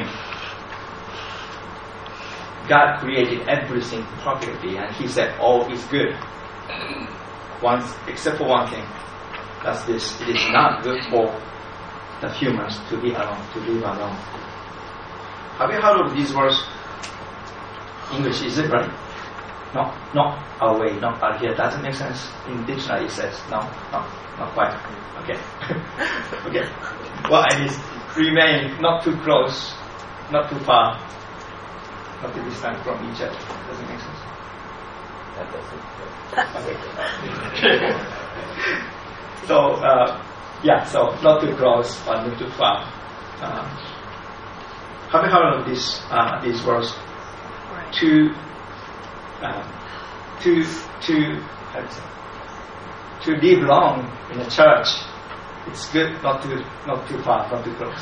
God created everything perfectly, and He said, "All is good." Once, except for one thing, that's this: it is not good for the humans to be alone, to live alone. Have you heard of these words? English, is it right? No, not our way, not out here. Doesn't make sense. In dictionary it says no, no, not quite. Okay, okay. Well, I mean, remain not too close, not too far, not too distant from each other. Doesn't make sense. That doesn't. Okay. So, uh, yeah. So not too close, but not too far. Uh, have you heard of this? Uh, these words? To, uh, to, to, how do you say? To live long in a church, it's good not too, not too far, not too close.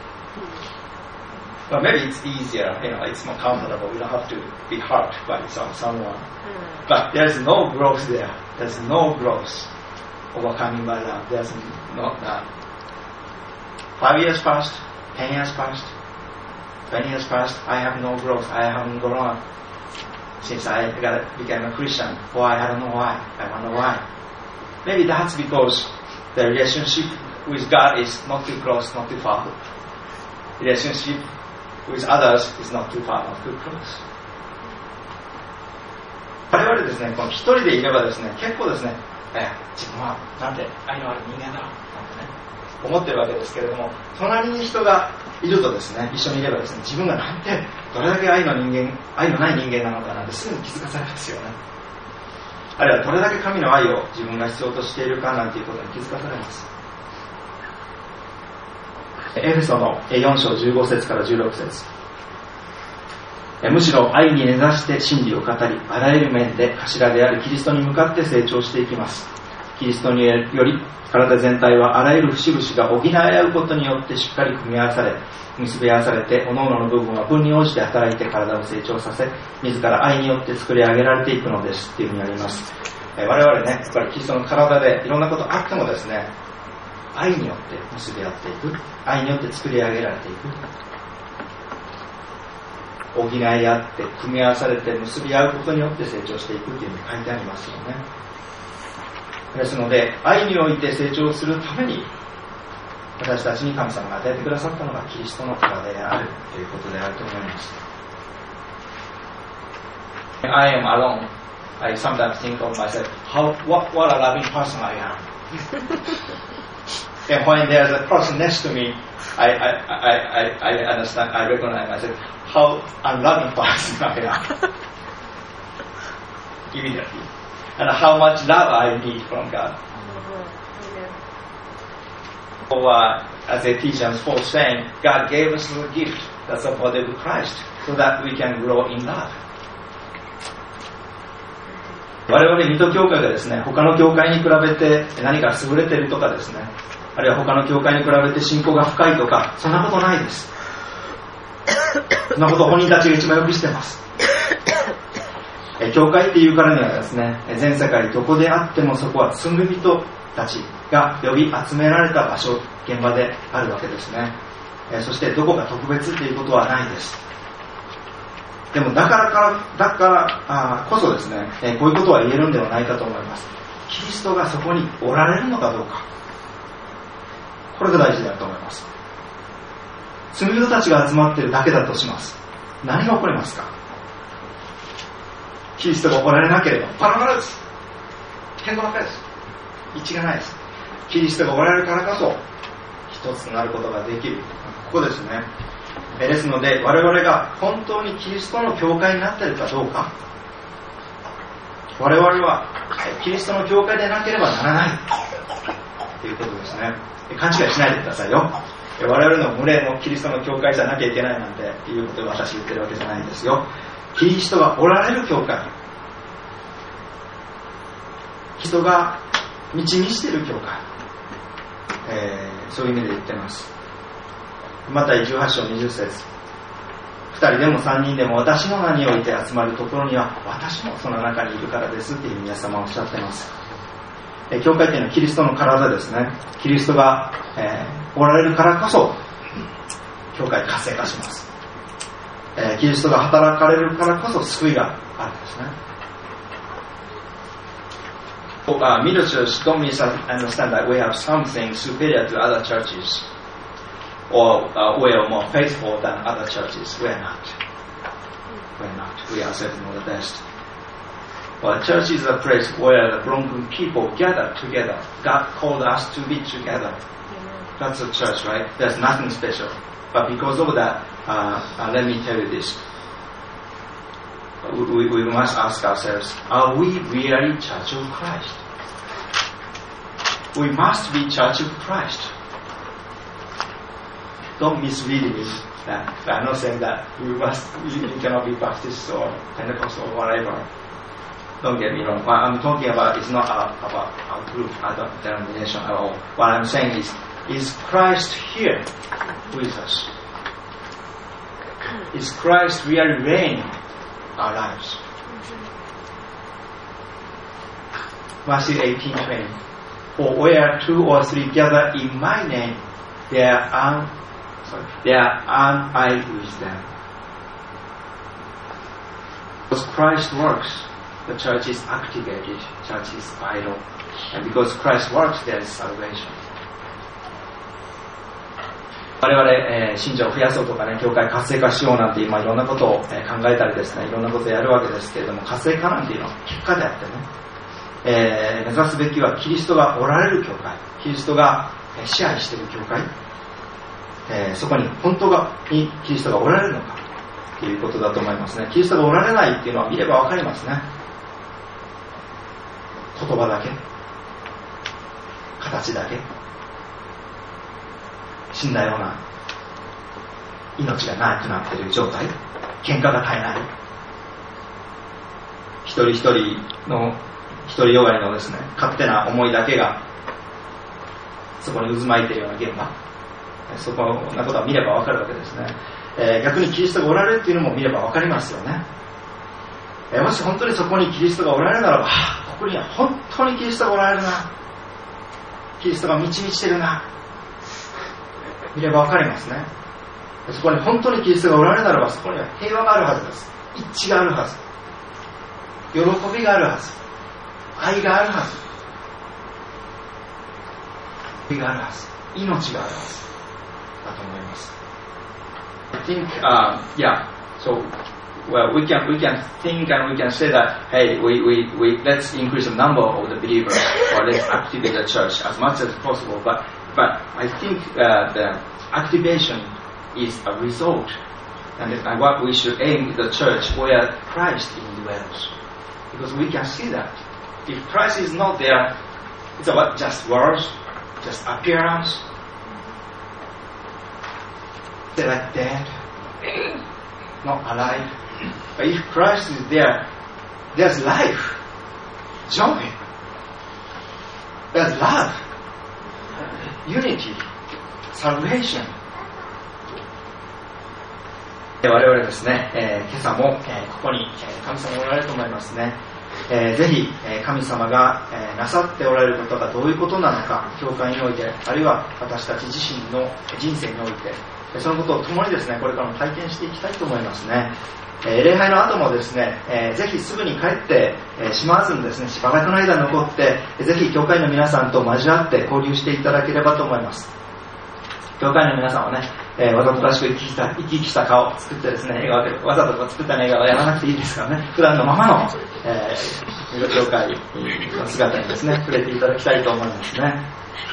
But maybe it's easier, you know, it's more comfortable. We don't have to be hurt by some, someone. But there's no growth there. There's no growth overcoming by love. There's not that. Five years passed, ten years passed, twenty years passed. I have no growth. I haven't grown since I got, became a Christian. Why? I don't know why. I wonder why. Maybe that's because the relationship with God is not too close, not too far. The relationship with others is not too far, not too close. 我々ですね、この一人でいればですね、結構ですね、え自分はなんて愛のある人間だろうなんてね、思ってるわけですけれども、隣に人がいるとですね、一緒にいればですね、自分がなんてどれだけ愛の人間、愛のない人間なのかなんてすぐに気づかされますよね。あるいはどれだけ神の愛を自分が必要としているかなんていうことに気づかされます。エフェソのよん章じゅうご節からじゅうろく節、むしろ愛に根ざして真理を語り、あらゆる面で頭であるキリストに向かって成長していきます。キリストにより体全体はあらゆる節々が補い合うことによってしっかり組み合わされ、結び合わされて、各々の部分は分に応じて働いて体を成長させ、自ら愛によって作り上げられていくのですっていうふうにあります。我々ね、やっぱりキリストの体でいろんなことあってもですね、 愛によって結び合っていく、愛によって作り上げられていく、補い合って組み合わされて結び合うことによって成長していくというふうに書いてありますよね。ですので、愛において成長するために私たちに神様が与えてくださったのがキリストの体であるということであると思います。 I am alone. I sometimes think of myself, how, what, what a loving person I am. And when there's a person next to me, I, I, I, I, I understand, I recognize myself, how unloving person I am. Immediately. And how much love I need from God. So, uh, as Ephesians four saying, God gave us a gift, that's the body of Christ, so that we can grow in love. 我々水戸教会がですね、他の教会に比べて何か優れているとかですね、あるいは他の教会に比べて信仰が深いとか、そんなことないです。そんなことを本人たちが一番よく知っています。教会っていうからにはですね、全世界どこであってもそこは罪人たちが呼び集められた場所、現場であるわけですね。そしてどこが特別ということはないです。でもだからからだからこそですね、こういうことは言えるんではないかと思います。キリストがそこにおられるのかどうか、これが大事だと思います。罪人たちが集まっているだけだとします。何が起こりますか？キリストがおられなければバラバラです。変動ばっかりです。一致がないです。キリストがおられるからこそ一つとなることができる。ここですね。ですので我々が本当にキリストの教会になっているかどうか、我々はキリストの教会でなければならないということですね。勘違いしないでくださいよ。我々の群れのキリストの教会じゃなきゃいけないなんていうことを私言ってるわけじゃないんですよ。キリストがおられる教会、人が道にしている教会、えー、そういう意味で言ってます。マタイじゅうはち章にじゅっ節、ふたりでもさんにんでも私の名において集まるところには私もその中にいるからですっていう皆様はおっしゃっています。え教会というのはキリストの体ですね。キリストが、えー、おられるからこそ教会活性化します。えー、キリストが働かれるからこそ救いがあるんですね。Uh, middle church don't misunderstand that we have something superior to other churches, or uh, we are more faithful than other churches. We are not. We are not. We are certainly the best. Well, church is a place where the broken people gather together. God called us to be together. That's a church, right? There's nothing special. But because of that, uh, uh, let me tell you this. We, we must ask ourselves, are we really Church of Christ? We must be Church of Christ. Don't mislead me. I'm not saying that we must, we cannot be Baptist or Pentecostal or whatever. Don't get me wrong. What I'm talking about is not our, about our group, our denomination at all. What I'm saying is, is Christ here with us? Is Christ really reigning our lives? Matthew eighteen twenty. For where two or three gather in my name, there am, sorry, there am I with them. Because Christ works, the church is activated, church is vital. And because Christ works, there is salvation. 我々、えー、信者を増やそうとかね、教会活性化しようなんて今いろんなことを、えー、考えたりですね、いろんなことをやるわけですけれども、活性化なんていうのは結果であってね、えー、目指すべきはキリストがおられる教会、キリストが、えー、支配している教会、えー、そこに本当にキリストがおられるのかということだと思いますね。キリストがおられないっていうのは見ればわかりますね。言葉だけ、形だけ、死んだような命がなくなっている状態、喧嘩が絶えない、一人一人の一人よがりのですね、勝手な思いだけがそこに渦巻いているような現場、そこんなことは見ればわかるわけですね。えー、逆にキリストがおられるっていうのも見ればわかりますよね。えー、もし本当にそこにキリストがおられるならば、ここには本当にキリストがおられるな、 キリストが満ち満ちてるな、見ればわかりますね。そこに本当にキリストがおられるならば、そこには平和があるはずです。一致があるはず、喜びがあるはず、愛があるはず、愛があるはず、命があるはずだと思います。I think, uh, yeah, so well, we can we can think and we can say that, hey, we, we, we let's increase the number of the believers, or let's activate the church as much as possible. But but I think uh, the activation is a result, and, and what we should aim is the church where Christ indwells, because we can see that if Christ is not there, it's about just words, just appearance. They're like dead, not alive. But if Christ is there, there's life, joy, there's love, unity, salvation. 我々ですね、えー、今朝も、えー、ここに、えー、神様がおられると思いますね。えー、ぜひ、えー、神様が、えー、なさっておられることがどういうことなのか、教会において、あるいは私たち自身の人生において、そのことを共にですね、これからも体験していきたいと思いますね。えー、礼拝の後もですね、えー、ぜひすぐに帰って、えー、しまわずにですね、しばらくの間残って、ぜひ教会の皆さんと交わって交流していただければと思います。教会の皆さんはね、えー、わざとらしく生きした、生き生きした顔を作ってですね、笑顔で、わざと作った笑顔をやらなくていいですからね、普段のままの、えー、教会の姿にですね、触れていただきたいと思いますね。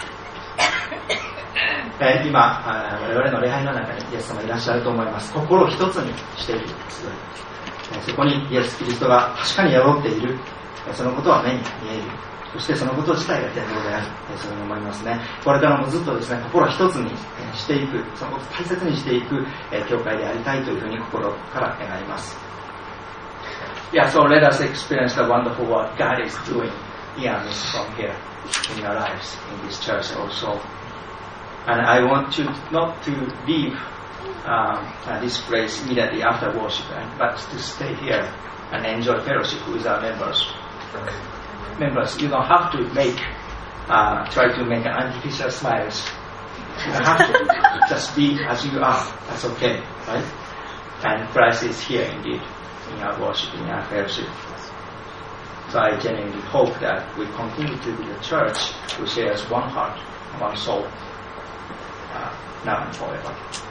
えー、今、我々の礼拝の中にイエス様いらっしゃると思います。心を一つにしている、えー、そこにイエス・キリストが確かに宿っている、えー、そのことは目に見える。そしてそのこと自体が天皇である、えー、そういうふうに思いますね。これからもずっとですね、心を一つにしていく、そのことを大切にしていく、えー、教会でありたいというふうに心から願います。Yeah, so let us experience the wonderful what God is doing in our midst from here, in our lives, in this church also.And I want you not to leave uh, uh, this place immediately after worship, but to stay here and enjoy fellowship with our members. Members, you don't have to make, uh, try to make an artificial smiles. You don't have to. Just be as you are. That's okay, right? And Christ is here indeed in our worship, in our fellowship. So I genuinely hope that we continue to be the church who shares one heart, one soul.Uh, now and forever.